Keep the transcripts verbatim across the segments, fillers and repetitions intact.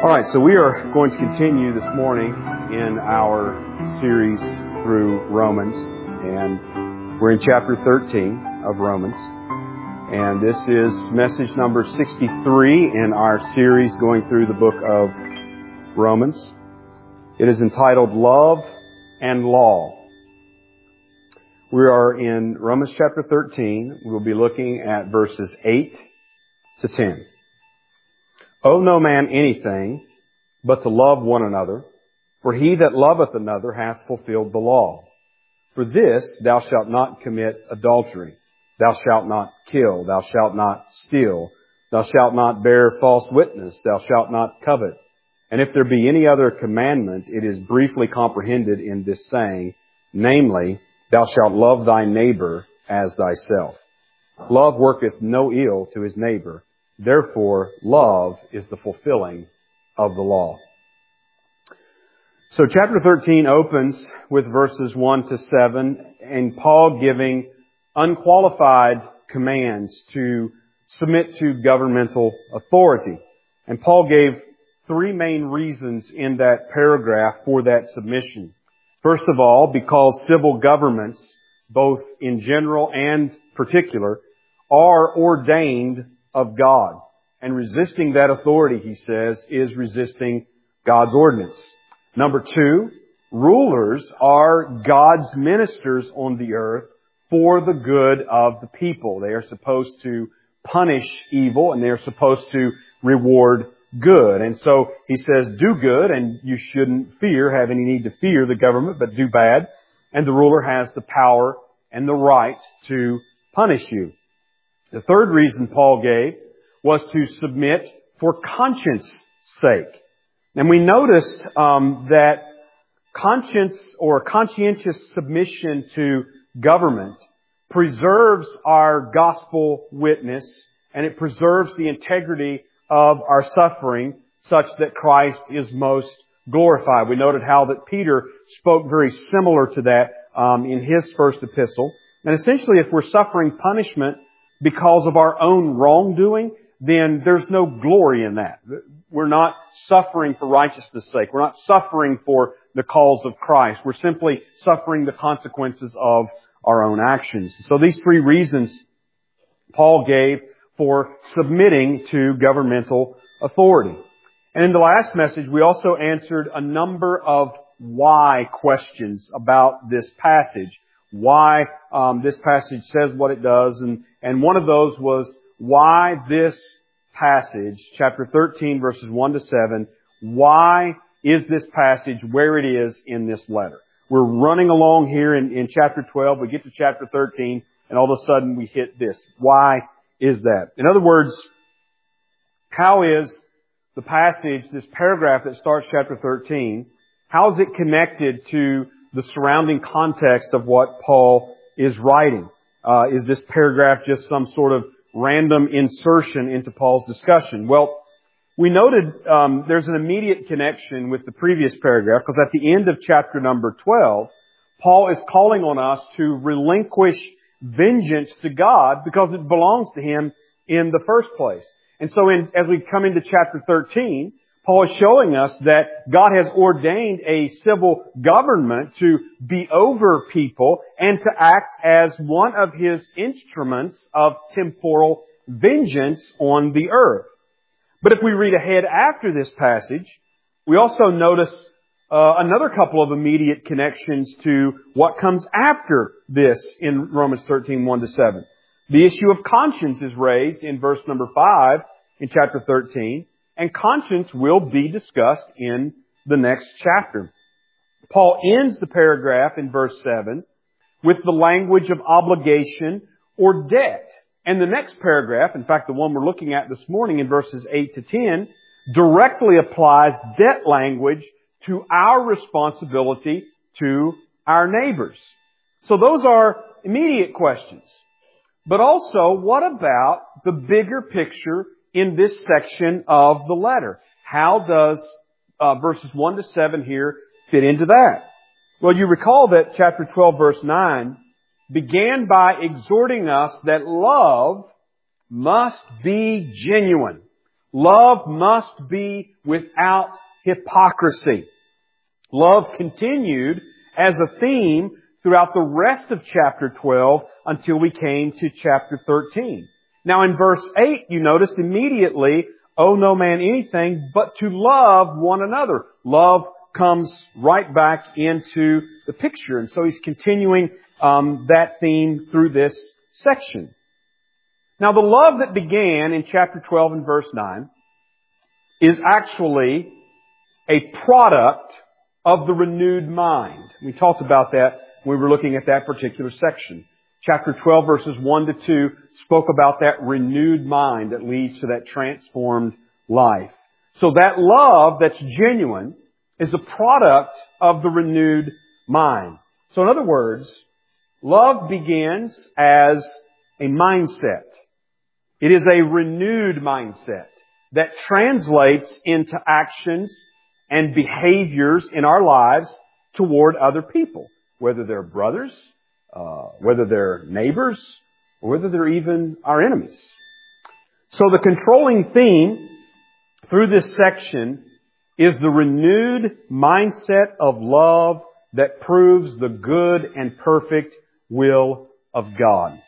All right, so we are going to continue this morning in our series through Romans, and we're in chapter thirteen of Romans, and this is message number sixty-three in our series going through the book of Romans. It is entitled Love and Law. We are in Romans chapter thirteen. We'll be looking at verses eight to ten. Owe no man anything but to love one another, for he that loveth another hath fulfilled the law. For this, thou shalt not commit adultery, thou shalt not kill, thou shalt not steal, thou shalt not bear false witness, thou shalt not covet. And if there be any other commandment, it is briefly comprehended in this saying, namely, thou shalt love thy neighbor as thyself. Love worketh no ill to his neighbor. Therefore, love is the fulfilling of the law. So chapter thirteen opens with verses one to seven, and Paul giving unqualified commands to submit to governmental authority. And Paul gave three main reasons in that paragraph for that submission. First of all, because civil governments, both in general and particular, are ordained of God. And resisting that authority, he says, is resisting God's ordinance. Number two, rulers are God's ministers on the earth for the good of the people. They are supposed to punish evil and they are supposed to reward good. And so he says, do good, and you shouldn't fear, have any need to fear the government, but do bad. And the ruler has the power and the right to punish you. The third reason Paul gave was to submit for conscience sake. And we noticed um, that conscience or conscientious submission to government preserves our gospel witness, and it preserves the integrity of our suffering such that Christ is most glorified. We noted how that Peter spoke very similar to that um, in his first epistle. And essentially, if we're suffering punishment because of our own wrongdoing, then there's no glory in that. We're not suffering for righteousness' sake. We're not suffering for the cause of Christ. We're simply suffering the consequences of our own actions. So these three reasons Paul gave for submitting to governmental authority. And in the last message, we also answered a number of why questions about this passage. Why um, this passage says what it does. And, and one of those was why this passage, chapter thirteen, verses one to seven, why is this passage where it is in this letter? We're running along here in, in chapter twelve. We get to chapter thirteen, and all of a sudden we hit this. Why is that? In other words, how is the passage, this paragraph that starts chapter thirteen, how is it connected to the surrounding context of what Paul is writing? Uh, is this paragraph just some sort of random insertion into Paul's discussion? Well, we noted um, there's an immediate connection with the previous paragraph, because at the end of chapter number twelve, Paul is calling on us to relinquish vengeance to God because it belongs to Him in the first place. And so in, as we come into chapter thirteen, Paul is showing us that God has ordained a civil government to be over people and to act as one of His instruments of temporal vengeance on the earth. But if we read ahead after this passage, we also notice uh, another couple of immediate connections to what comes after this in Romans thirteen, one to seven. The issue of conscience is raised in verse number five in chapter thirteen. And conscience will be discussed in the next chapter. Paul ends the paragraph in verse seven with the language of obligation or debt. And the next paragraph, in fact the one we're looking at this morning in verses eight to ten, directly applies debt language to our responsibility to our neighbors. So those are immediate questions. But also, what about the bigger picture in this section of the letter? How does uh, verses one to seven here fit into that? Well, you recall that chapter twelve, verse nine began by exhorting us that love must be genuine. Love must be without hypocrisy. Love continued as a theme throughout the rest of chapter twelve until we came to chapter thirteen. Now in verse eight, you noticed immediately, owe no man anything but to love one another. Love comes right back into the picture. And so he's continuing um, that theme through this section. Now the love that began in chapter twelve and verse nine is actually a product of the renewed mind. We talked about that when we were looking at that particular section. Chapter twelve verses one to two spoke about that renewed mind that leads to that transformed life. So that love that's genuine is a product of the renewed mind. So in other words, love begins as a mindset. It is a renewed mindset that translates into actions and behaviors in our lives toward other people, whether they're brothers, uh, whether they're neighbors, or whether they're even our enemies. So the controlling theme through this section is the renewed mindset of love that proves the good and perfect will of God.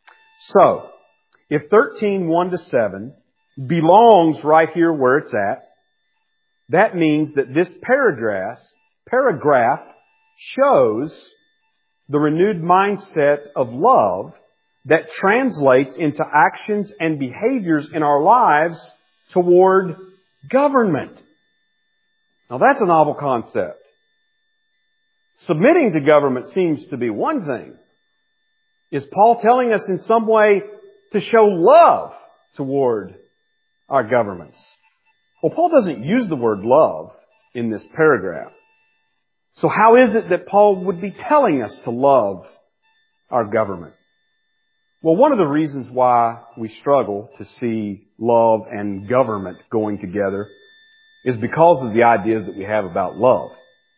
So, if thirteen, one to seven belongs right here where it's at, that means that this paragraph, paragraph shows the renewed mindset of love that translates into actions and behaviors in our lives toward government. Now that's a novel concept. Submitting to government seems to be one thing. Is Paul telling us in some way to show love toward our governments? Well, Paul doesn't use the word love in this paragraph. So how is it that Paul would be telling us to love our government? Well, one of the reasons why we struggle to see love and government going together is because of the ideas that we have about love.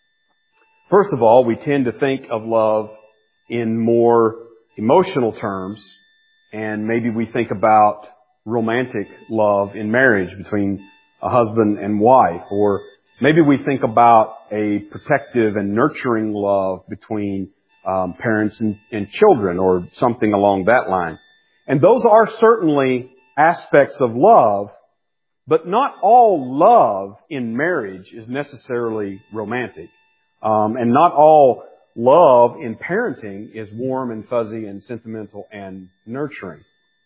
First of all, we tend to think of love in more emotional terms, and maybe we think about romantic love in marriage between a husband and wife, or maybe we think about a protective and nurturing love between um, parents and, and children, or something along that line. And those are certainly aspects of love, but not all love in marriage is necessarily romantic. Um, and not all love in parenting is warm and fuzzy and sentimental and nurturing.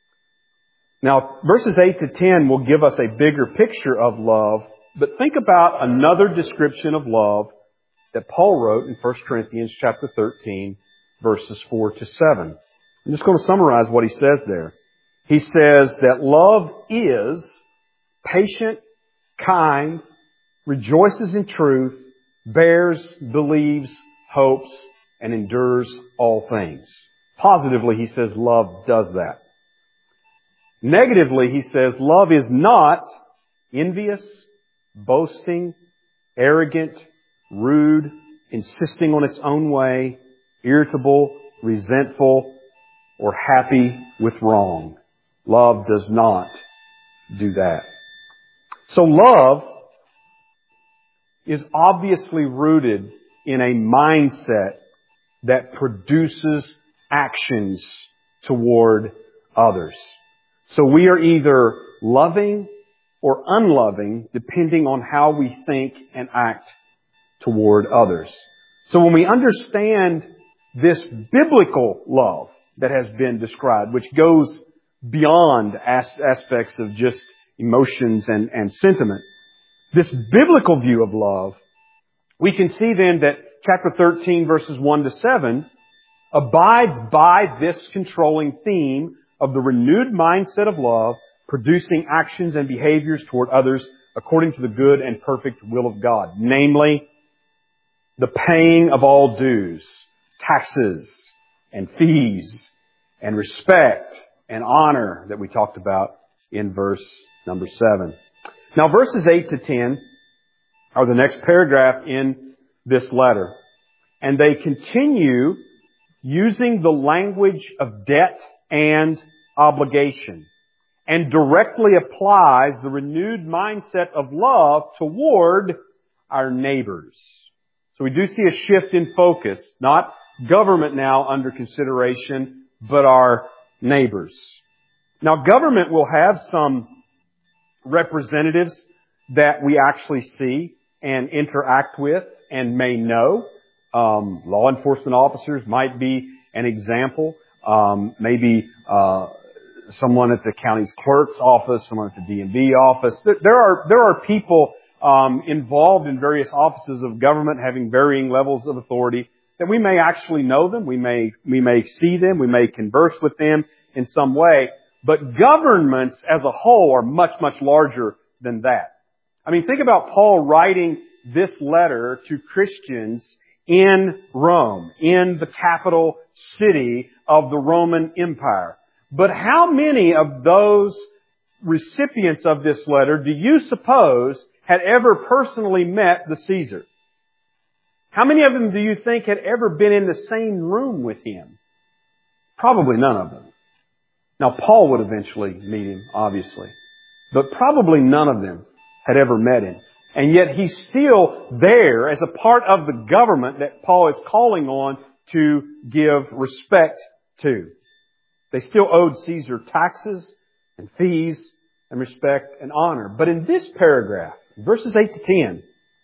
Now, verses eight to ten will give us a bigger picture of love, but think about another description of love that Paul wrote in First Corinthians chapter thirteen, verses four to seven. I'm just going to summarize what he says there. He says that love is patient, kind, rejoices in truth, bears, believes, hopes, and endures all things. Positively, he says love does that. Negatively, he says love is not envious, boasting, arrogant, rude, insisting on its own way, irritable, resentful, or happy with wrong. Love does not do that. So love is obviously rooted in a mindset that produces actions toward others. So we are either loving or unloving depending on how we think and act toward others. So when we understand this biblical love that has been described, which goes beyond as- aspects of just emotions and, and sentiment, this biblical view of love, we can see then that chapter thirteen verses one to seven abides by this controlling theme of the renewed mindset of love, producing actions and behaviors toward others according to the good and perfect will of God. Namely, the paying of all dues, taxes, and fees, and respect and honor that we talked about in verse number seven. Now, verses eight to ten are the next paragraph in this letter. And they continue using the language of debt and obligation. and directly applies the renewed mindset of love toward our neighbors. So we do see a shift in focus, not government now under consideration, but our neighbors. Now, government will have some representatives that we actually see and interact with and may know. Um, law enforcement officers might be an example. Um, maybe uh, someone at the county's clerk's office, someone at the D M V office. There are there are people um, involved in various offices of government having varying levels of authority that we may actually know them, we may we may see them, we may converse with them in some way. But governments as a whole are much, much larger than that. I mean, think about Paul writing this letter to Christians in Rome, in the capital city of the Roman Empire. But how many of those recipients of this letter do you suppose had ever personally met the Caesar? How many of them do you think had ever been in the same room with him? Probably none of them. Now, Paul would eventually meet him, obviously. But probably none of them had ever met him. And yet he's still there as a part of the government that Paul is calling on to give respect to. They still owed Caesar taxes and fees and respect and honor. But in this paragraph, verses eight to ten,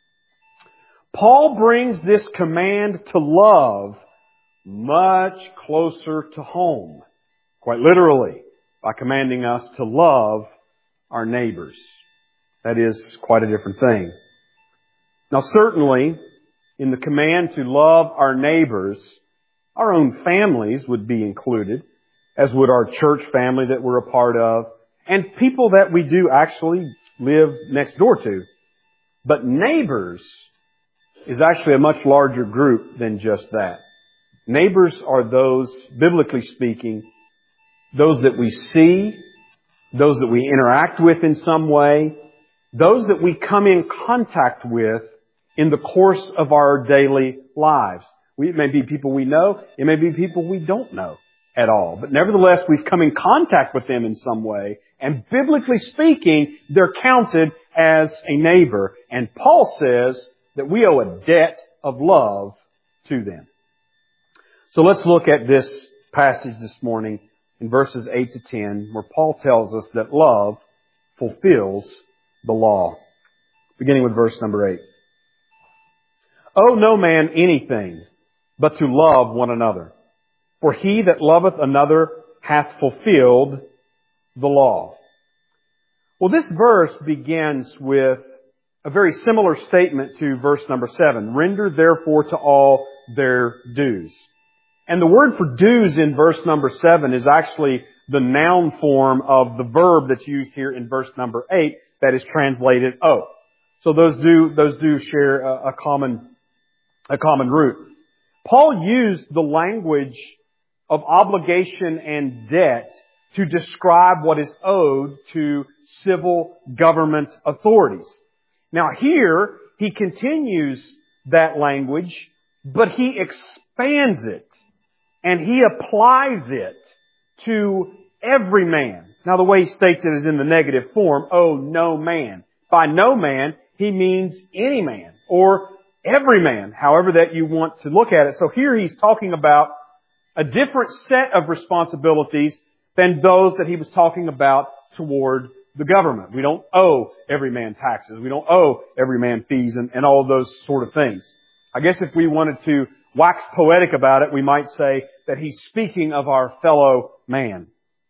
Paul brings this command to love much closer to home. Quite literally, by commanding us to love our neighbors. That is quite a different thing. Now certainly, in the command to love our neighbors, our own families would be included, as would our church family that we're a part of, and people that we do actually live next door to. But neighbors is actually a much larger group than just that. Neighbors are those, biblically speaking, those that we see, those that we interact with in some way, those that we come in contact with in the course of our daily lives. We, it may be people we know, it may be people we don't know at all. But nevertheless, we've come in contact with them in some way, and biblically speaking, they're counted as a neighbor. And Paul says that we owe a debt of love to them. So let's look at this passage this morning in verses eight to ten, where Paul tells us that love fulfills the law. Beginning with verse number eight. Owe no man anything but to love one another. For he that loveth another hath fulfilled the law. Well, this verse begins with a very similar statement to verse number seven. Render therefore to all their dues. And the word for dues in verse number seven is actually the noun form of the verb that's used here in verse number eight that is translated owe. So those do, those do share a, a common, a common root. Paul used the language of obligation and debt to describe what is owed to civil government authorities. Now here, he continues that language, but he expands it. And he applies it to every man. Now the way he states it is in the negative form, owe no man. By no man, he means any man, or every man, however that you want to look at it. So here he's talking about a different set of responsibilities than those that he was talking about toward the government. We don't owe every man taxes. We don't owe every man fees and, and all of those sort of things. I guess if we wanted to wax poetic about it, we might say that he's speaking of our fellow man.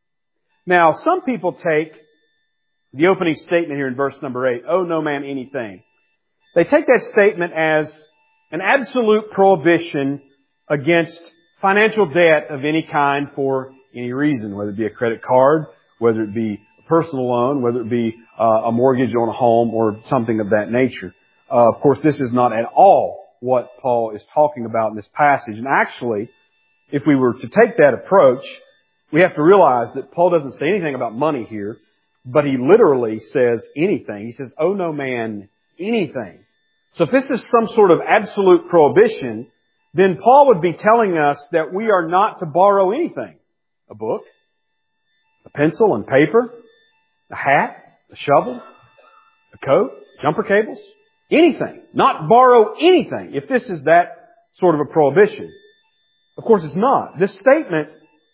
Now, some people take the opening statement here in verse number eight, owe no man anything. They take that statement as an absolute prohibition against financial debt of any kind for any reason, whether it be a credit card, whether it be a personal loan, whether it be uh, a mortgage on a home or something of that nature. Uh, of course, this is not at all what Paul is talking about in this passage. And actually, if we were to take that approach, we have to realize that Paul doesn't say anything about money here, but he literally says anything. He says, owe no man anything. So if this is some sort of absolute prohibition, then Paul would be telling us that we are not to borrow anything. A book, a pencil and paper, A hat, a shovel, a coat, jumper cables, anything. Not borrow anything, if this is that sort of a prohibition. Of course it's not. This statement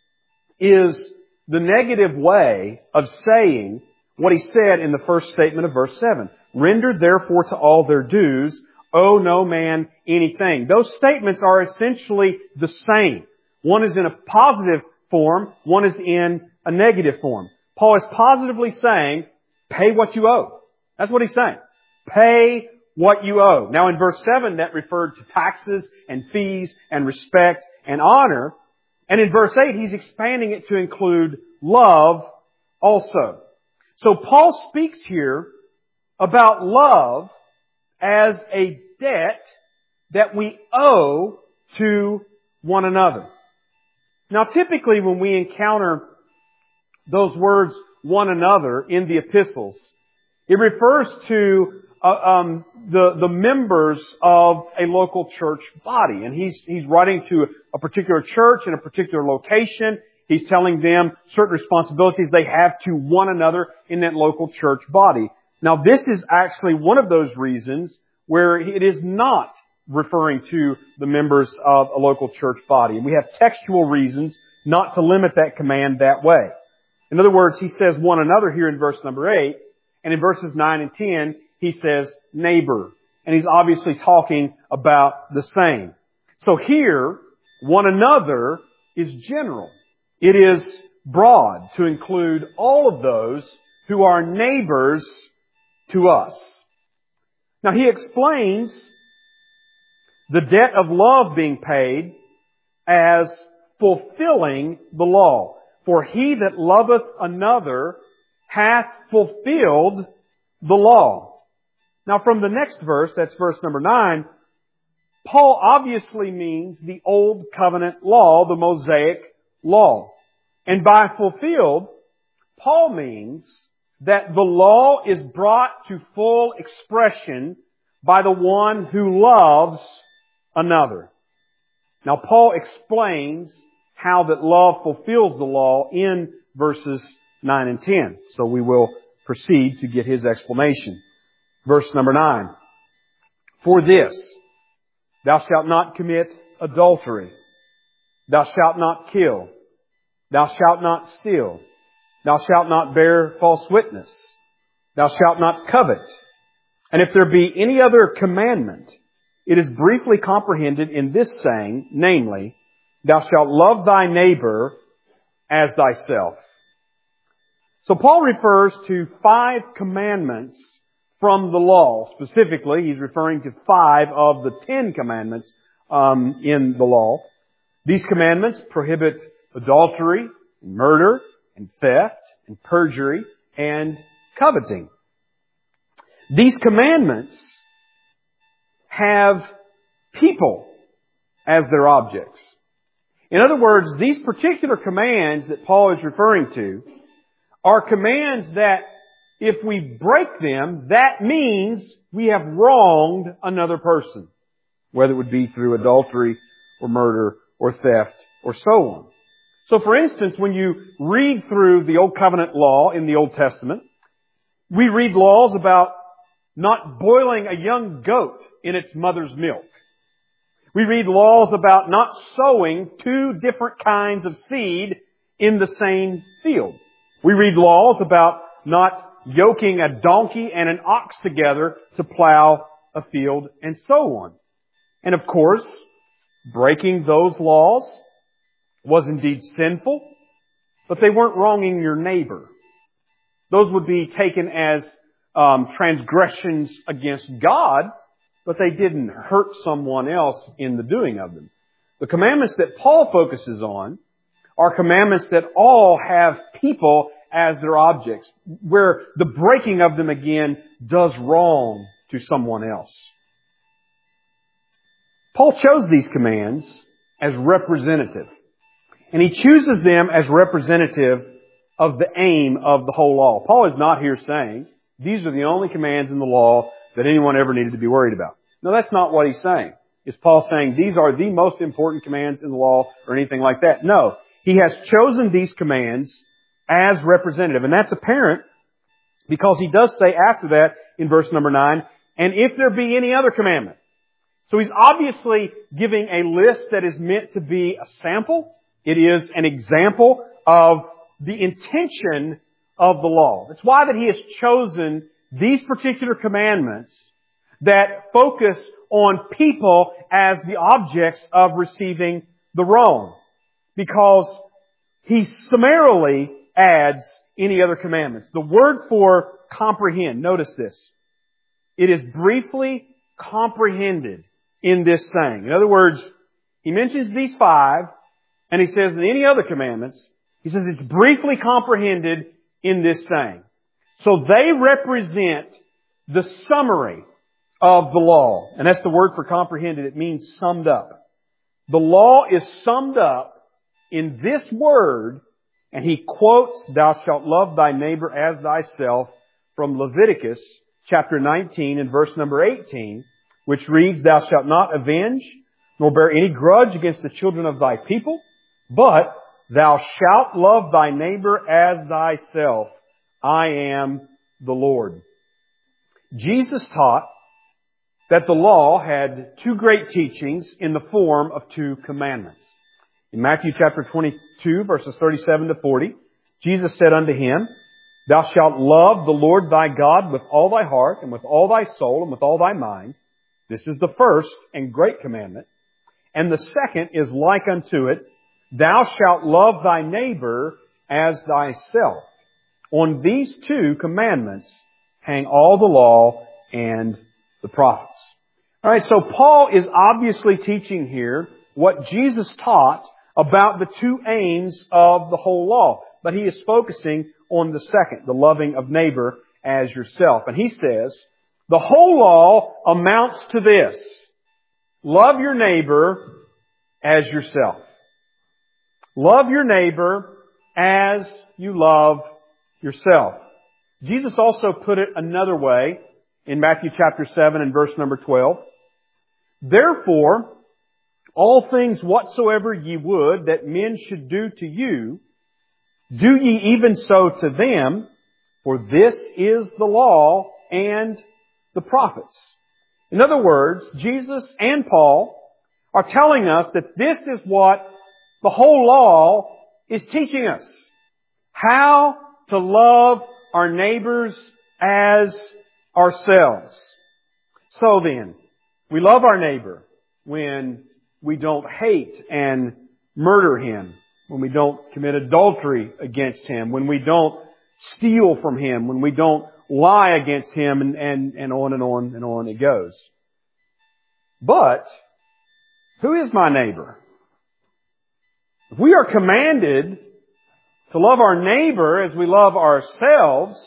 is the negative way of saying what he said in the first statement of verse seven. Render therefore to all their dues, owe no man anything. Those statements are essentially the same. One is in a positive form, one is in a negative form. Paul is positively saying, pay what you owe. That's what he's saying. Pay what you owe. Now in verse seven that referred to taxes and fees and respect and honor. And in verse eight he's expanding it to include love also. So Paul speaks here about love as a debt that we owe to one another. Now typically when we encounter those words one another in the epistles, it refers to uh, um, the the members of a local church body, and he's he's writing to a particular church in a particular location. He's telling them certain responsibilities they have to one another in that local church body. Now, this is actually one of those reasons where it is not referring to the members of a local church body, and we have textual reasons not to limit that command that way. In other words, he says one another here in verse number eight, and in verses nine and ten, he says neighbor. And he's obviously talking about the same. So here, one another is general. It is broad to include all of those who are neighbors to us. Now he explains the debt of love being paid as fulfilling the law. For he that loveth another hath fulfilled the law. Now from the next verse, that's verse number nine, Paul obviously means the Old Covenant law, the Mosaic law. And by fulfilled, Paul means that the law is brought to full expression by the one who loves another. Now Paul explains how that love fulfills the law in verses nine and ten. So we will proceed to get his explanation. Verse number nine. For this, thou shalt not commit adultery. Thou shalt not kill. Thou shalt not steal. Thou shalt not bear false witness. Thou shalt not covet. And if there be any other commandment, it is briefly comprehended in this saying, namely, thou shalt love thy neighbor as thyself. So Paul refers to five commandments from the law. Specifically, he's referring to five of the ten commandments um, in the law. These commandments prohibit adultery, and murder, and theft, and perjury, and coveting. These commandments have people as their objects. In other words, these particular commands that Paul is referring to are commands that if we break them, that means we have wronged another person, whether it would be through adultery or murder or theft or so on. So for instance, when you read through the Old Covenant law in the Old Testament, we read laws about not boiling a young goat in its mother's milk. We read laws about not sowing two different kinds of seed in the same field. We read laws about not yoking a donkey and an ox together to plow a field and so on. And of course, breaking those laws was indeed sinful, but they weren't wronging your neighbor. Those would be taken as um, transgressions against God, but they didn't hurt someone else in the doing of them. The commandments that Paul focuses on are commandments that all have people as their objects, where the breaking of them again does wrong to someone else. Paul chose these commands as representative, and he chooses them as representative of the aim of the whole law. Paul is not here saying these are the only commands in the law that anyone ever needed to be worried about. No, that's not what he's saying. Is Paul saying these are the most important commands in the law or anything like that? No. He has chosen these commands as representative. And that's apparent Because He does say after that in verse number nine, and if there be any other commandment. So He's obviously giving a list that is meant to be a sample. It is an example of the intention of the law. That's why that He has chosen these particular commandments that focus on people as the objects of receiving the wrong. Because He summarily adds any other commandments. The word for comprehend, notice this. It is briefly comprehended in this saying. In other words, He mentions these five, and He says in any other commandments, He says it's briefly comprehended in this saying. So they represent the summary of the law. And that's the word for comprehended. It means summed up. The law is summed up in this word, and He quotes, "Thou shalt love thy neighbor as thyself," from Leviticus chapter nineteen and verse number eighteen, which reads, "Thou shalt not avenge, nor bear any grudge against the children of thy people, but thou shalt love thy neighbor as thyself. I am the Lord." Jesus taught that the law had two great teachings in the form of two commandments. In Matthew chapter twenty-two, verses thirty-seven to forty, Jesus said unto him, "Thou shalt love the Lord thy God with all thy heart, and with all thy soul, and with all thy mind. This is the first and great commandment. And the second is like unto it, Thou shalt love thy neighbor as thyself. On these two commandments hang all the law and the prophets." All right, so Paul is obviously teaching here what Jesus taught about the two aims of the whole law. But he is focusing on the second, the loving of neighbor as yourself. And he says, the whole law amounts to this: love your neighbor as yourself. Love your neighbor as you love yourself. Jesus also put it another way in Matthew chapter seven and verse number twelve. "Therefore, all things whatsoever ye would that men should do to you, do ye even so to them, for this is the law and the prophets." In other words, Jesus and Paul are telling us that this is what the whole law is teaching us. How to love our neighbors as ourselves. So then, we love our neighbor when we don't hate and murder him, when we don't commit adultery against him, when we don't steal from him, when we don't lie against him, and, and, and on and on and on it goes. But, who is my neighbor? If we are commanded to love our neighbor as we love ourselves,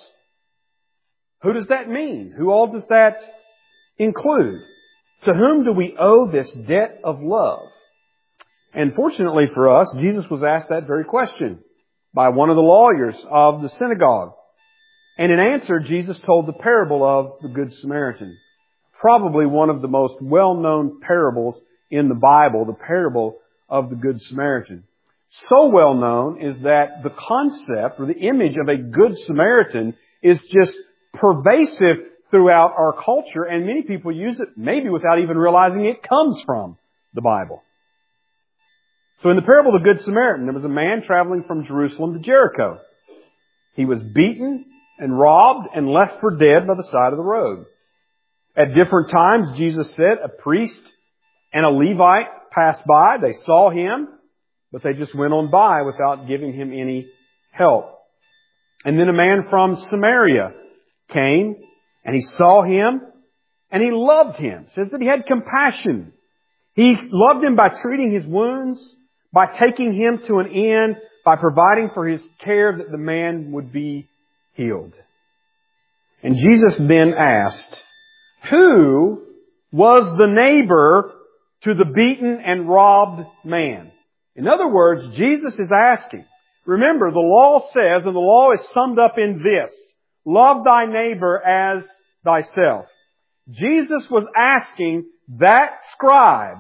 who does that mean? Who all does that include? To whom do we owe this debt of love? And fortunately for us, Jesus was asked that very question by one of the lawyers of the synagogue. And in answer, Jesus told the parable of the Good Samaritan. Probably one of the most well-known parables in the Bible, the parable of the Good Samaritan. So well known is that the concept or the image of a Good Samaritan is just pervasive throughout our culture, and many people use it maybe without even realizing it comes from the Bible. So in the parable of the Good Samaritan, there was a man traveling from Jerusalem to Jericho. He was beaten and robbed and left for dead by the side of the road. At different times, Jesus said, a priest and a Levite passed by. They saw him, but they just went on by without giving him any help. And then a man from Samaria came, and he saw him, and he loved him. It says that he had compassion. He loved him by treating his wounds, by taking him to an inn, by providing for his care that the man would be healed. And Jesus then asked, who was the neighbor to the beaten and robbed man? In other words, Jesus is asking. Remember, the law says, and the law is summed up in this: love thy neighbor as thyself. Jesus was asking that scribe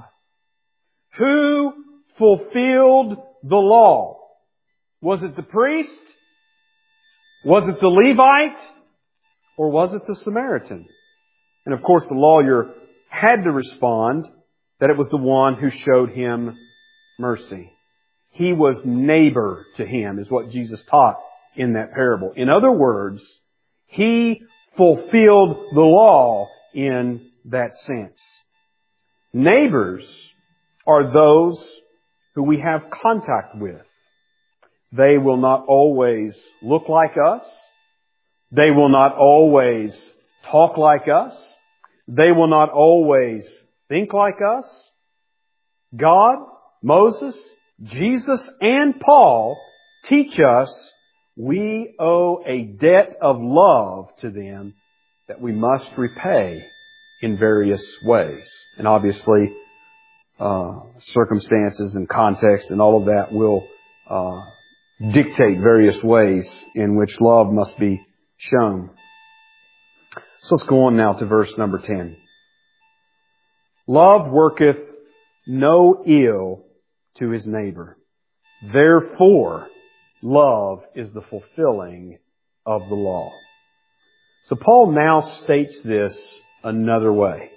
who fulfilled the law. Was it the priest? Was it the Levite? or was it the Samaritan? And of course the lawyer had to respond that it was the one who showed him mercy. He was neighbor to him, is what Jesus taught in that parable. In other words, He fulfilled the law in that sense. Neighbors are those who we have contact with. They will not always look like us. They will not always talk like us. They will not always think like us. God, Moses, Jesus, and Paul teach us we owe a debt of love to them that we must repay in various ways. And obviously, uh, circumstances and context and all of that will uh, dictate various ways in which love must be shown. So let's go on now to verse number ten. Love worketh no ill to his neighbor. Therefore, love is the fulfilling of the law. So Paul now states this another way.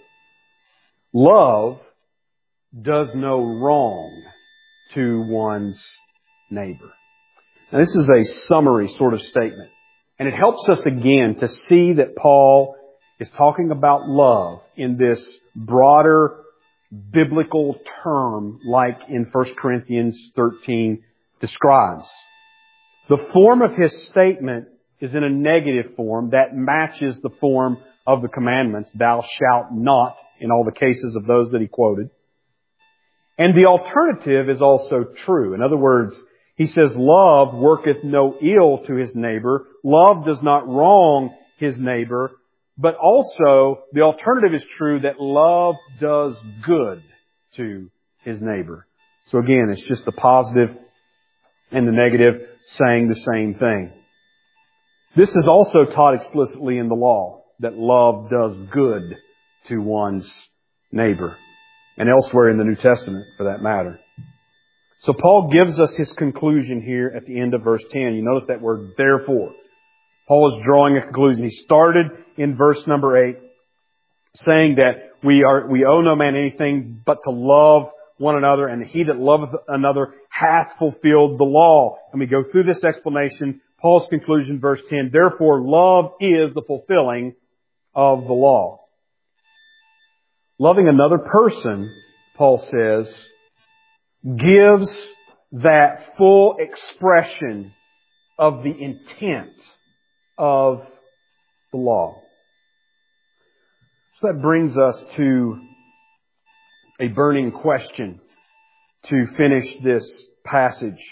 Love does no wrong to one's neighbor. Now this is a summary sort of statement. And it helps us again to see that Paul is talking about love in this broader biblical term like in First Corinthians thirteen describes. The form of his statement is in a negative form that matches the form of the commandments, thou shalt not, in all the cases of those that he quoted. And the alternative is also true. In other words, he says, love worketh no ill to his neighbor. Love does not wrong his neighbor. But also, the alternative is true that love does good to his neighbor. So again, it's just the positive and the negative saying the same thing. This is also taught explicitly in the law, that love does good to one's neighbor. And elsewhere in the New Testament, for that matter. So Paul gives us his conclusion here at the end of verse ten. You notice that word, therefore. Paul is drawing a conclusion. He started in verse number eight, saying that we are we owe no man anything but to love one another, and he that loveth another hath fulfilled the law. And we go through this explanation. Paul's conclusion, verse ten, therefore love is the fulfilling of the law. Loving another person, Paul says, gives that full expression of the intent of the law. So that brings us to a burning question to finish this passage.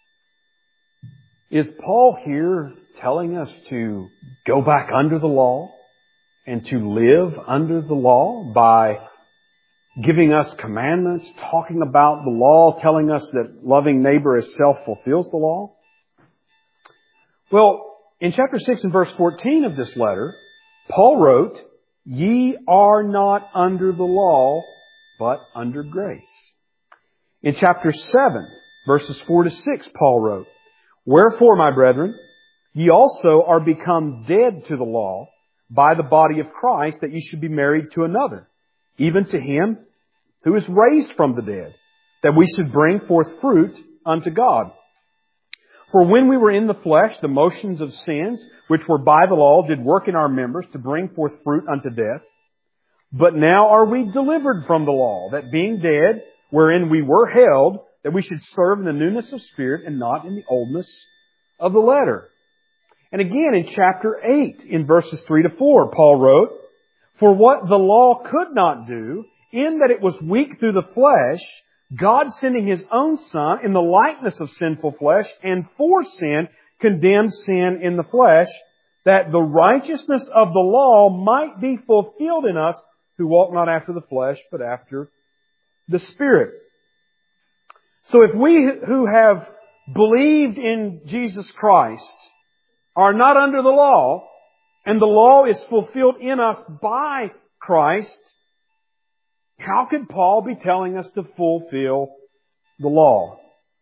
Is Paul here telling us to go back under the law and to live under the law by giving us commandments, talking about the law, telling us that loving neighbor as self fulfills the law? Well, in chapter six and verse fourteen of this letter, Paul wrote, ye are not under the law, but under grace. In chapter seven, verses four to six, Paul wrote, wherefore, my brethren, ye also are become dead to the law by the body of Christ, that ye should be married to another, even to him who is raised from the dead, that we should bring forth fruit unto God. For when we were in the flesh, the motions of sins, which were by the law, did work in our members to bring forth fruit unto death. But now are we delivered from the law, that being dead, wherein we were held, that we should serve in the newness of spirit and not in the oldness of the letter. And again in chapter eight, in verses three to four, Paul wrote, for what the law could not do, in that it was weak through the flesh, God sending His own Son in the likeness of sinful flesh, and for sin condemned sin in the flesh, that the righteousness of the law might be fulfilled in us who walk not after the flesh, but after the Spirit. So if we who have believed in Jesus Christ are not under the law, and the law is fulfilled in us by Christ, how could Paul be telling us to fulfill the law?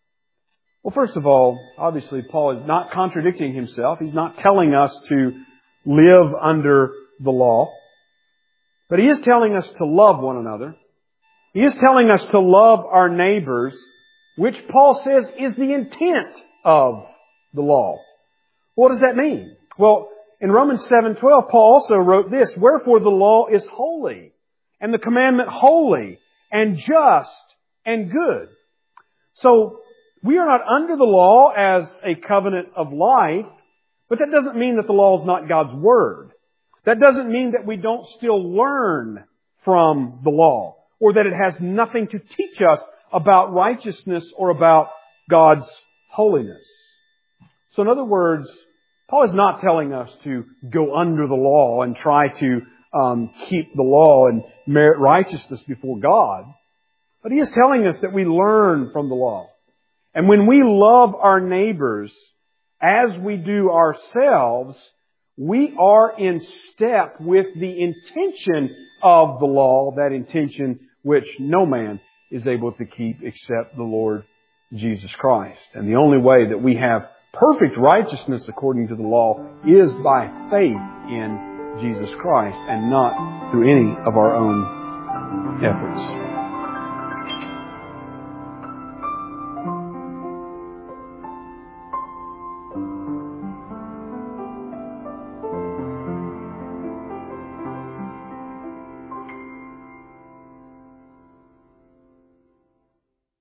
Well, first of all, obviously Paul is not contradicting himself. He's not telling us to live under the law. But He is telling us to love one another. He is telling us to love our neighbors, which Paul says is the intent of the law. What does that mean? Well, in Romans seven twelve, Paul also wrote this, "Wherefore the law is holy, and the commandment holy, and just, and good." So, we are not under the law as a covenant of life, but that doesn't mean that the law is not God's Word. That doesn't mean that we don't still learn from the law, or that it has nothing to teach us about righteousness or about God's holiness. So in other words, Paul is not telling us to go under the law and try to um, keep the law and merit righteousness before God. But he is telling us that we learn from the law. And when we love our neighbors as we do ourselves, we are in step with the intention of the law, that intention which no man is able to keep except the Lord Jesus Christ. And the only way that we have perfect righteousness according to the law is by faith in Jesus Christ and not through any of our own efforts.